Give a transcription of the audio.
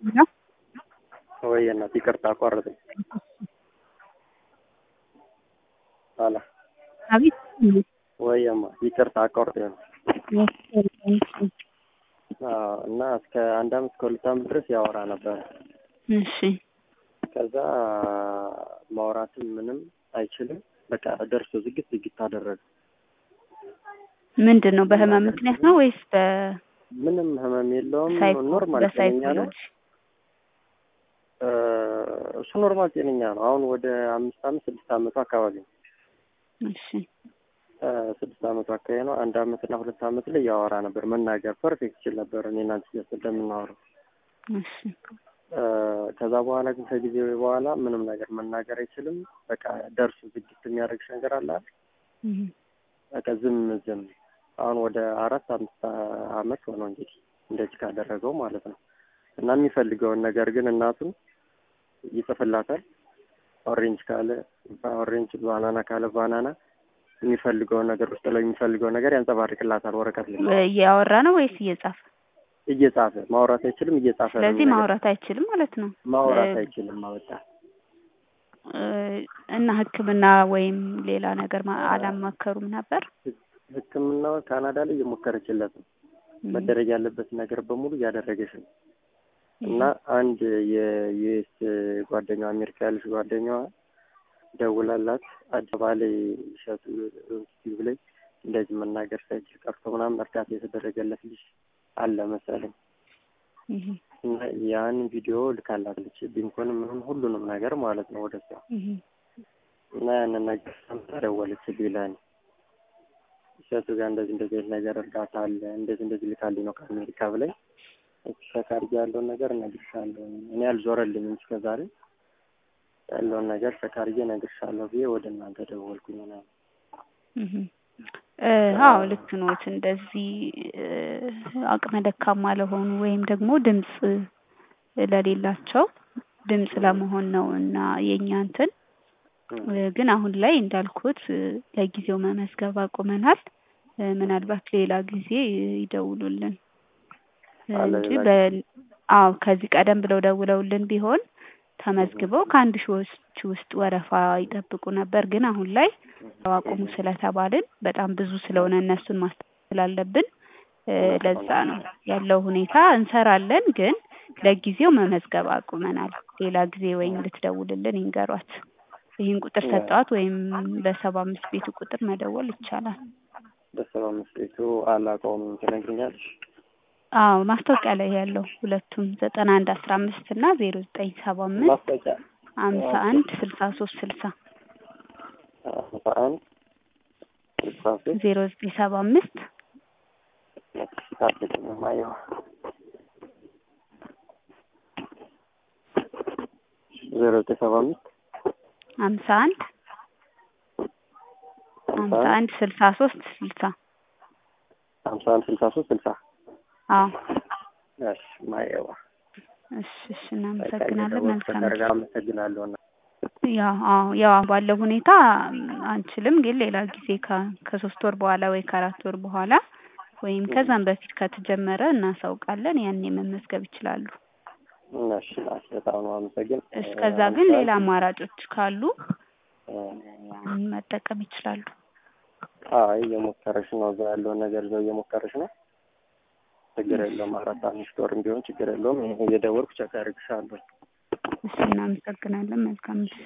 ነው ወይ እና ይቅርታ አቋረጠኝ። አላ አቤት ወይማ ይቅርታ አቋረጠኝ ነው። እና እስከ 1 አመት እስከ 2 አመት ድረስ ያወራ ነበር። እሺ ከዛ ማውራትም ምንም አይችልም። በቃ ደርሶ ዝግት አደረገ። ምንድነው በህመም ምክንያት ነው ወይስ ምንም ህመም የለውም ኖርማል ጤነኛ ነው። እሱ ኖርማል ጤነኛ ነው። አሁን ወደ 5 አመት 6 አመቱ አካባቢ ነው። እሺ 6 አመቱ አካባቢ ነው። 1 አመት እና 2 አመት ላይ ያወራ ነበር። መናገር ፐርፌክት ይችል ነበር። እኔና አንቺ እንደምናወራው። እሺ ከዛ በኋላ ግን ከጊዜ በኋላ ምንም ነገር መናገር አይችልም። በቃ ደርሶ ዝግት የሚያደርግሽ ነገር አለ። በቃ ዝም አሁን ወደ 4-5 አመት ሆነው እንግዲህ እንደዚህ ካደረገው ማለት ነው። እና የሚፈልገውን ነገር ግን እናቱን ይጽፍላታል። ኦሬንጅ ካለ ኦሬንጅ፣ ባናና ካለ ባናና፣ የሚፈልገውን ነገር ውስጥ ላይ የሚፈልገውን ነገር ያንጸባርቅላታል ወረቀት ላይ። እያወራ ነው ወይስ እየጻፈ? እየጻፈ ማውራት አይችልም፣ እየጻፈ ነው። ስለዚህ ማውራት አይችልም ማለት ነው። ማውራት አይችልም ማወጣ እና ሕክምና ወይም ሌላ ነገር አላማከሩም ነበር? ሕክምናው ካናዳ ላይ እየሞከረችለት ነው። መደረግ ያለበት ነገር በሙሉ እያደረገች ነው። እና አንድ የዩኤስ ጓደኛዋ አሜሪካ ያለች ጓደኛዋ ደውላላት አባባሌ ሸቱ ላይ እንደዚህ መናገር ሳይችል ቀርቶ ምናምን እርዳታ የተደረገለት ልጅ አለ መሰለኝ። እና ያን ቪዲዮ ልካላለች። ቢንኮን ምንም ሁሉንም ነገር ማለት ነው ወደሷ። እና ያንን ነገር ሰምታ ደወለች ቢላን ሸቱ ጋር እንደዚህ ነገር እርዳታ አለ እንደዚህ ልካልኝ ነው ከአሜሪካ ብለኝ ሸካርጅ ያለውን ነገር እነግርሻለሁ። እኔ አልዞረልኝም እስከዛሬ ያለውን ነገር ሸካርጄ እነግርሻለሁ ብዬ ወደ እናንተ ደወልኩኝ ነው። አዎ ልክ ነዎት። እንደዚህ አቅመ ደካማ ለሆኑ ወይም ደግሞ ድምጽ ለሌላቸው ድምጽ ለመሆን ነው እና የኛ እንትን ግን አሁን ላይ እንዳልኩት ለጊዜው መመዝገብ አቁመናል። ምናልባት ሌላ ጊዜ ይደውሉልን እንጂ አዎ ከዚህ ቀደም ብለው ደውለውልን ቢሆን ተመዝግበው ከአንድ ሺዎች ውስጥ ወረፋ ይጠብቁ ነበር። ግን አሁን ላይ አቁሙ ስለተባልን በጣም ብዙ ስለሆነ እነሱን ማስተካከል አለብን። ለዛ ነው ያለው ሁኔታ። እንሰራለን ግን ለጊዜው መመዝገብ አቁመናል። ሌላ ጊዜ ወይም ልትደውልልን ይንገሯት። ይሄን ቁጥር ሰጣት ወይም በ75 ቤቱ ቁጥር መደወል ይቻላል። በ75 ቤቱ አላውቀውም ትነግሪኛለሽ? አዎ ማስታወቂያ ላይ ያለው ሁለቱም 9115 እና 0975 ማስታወቂያ 51 63 60 51 63 0975 ማየው 0975 51 51 63 60 51 63 60 አዎ እሺ ማየው እሺ እናመሰግናለን። መልካም አመሰግናለሁ። ያው ባለው ሁኔታ አንችልም። ግን ሌላ ጊዜ ከ3 ወር በኋላ ወይ ከ4 ወር በኋላ ወይም ከዛም በፊት ከተጀመረ እናሳውቃለን። ያኔ መመዝገብ ይችላሉ። እሺ በጣም አመሰግን። እስከዛ ግን ሌላ አማራጮች ካሉ መጠቀም ይችላሉ። አይ እየሞከረሽ ነው። እዛ ያለውን ነገር እዛው እየሞከረሽ ነው። ችግር የለውም። 4-5 ወርም ቢሆን ችግር የለውም። እየደወልኩ ቼክ አደርግሻለሁ። እሺ እናመሰግናለን። መልካም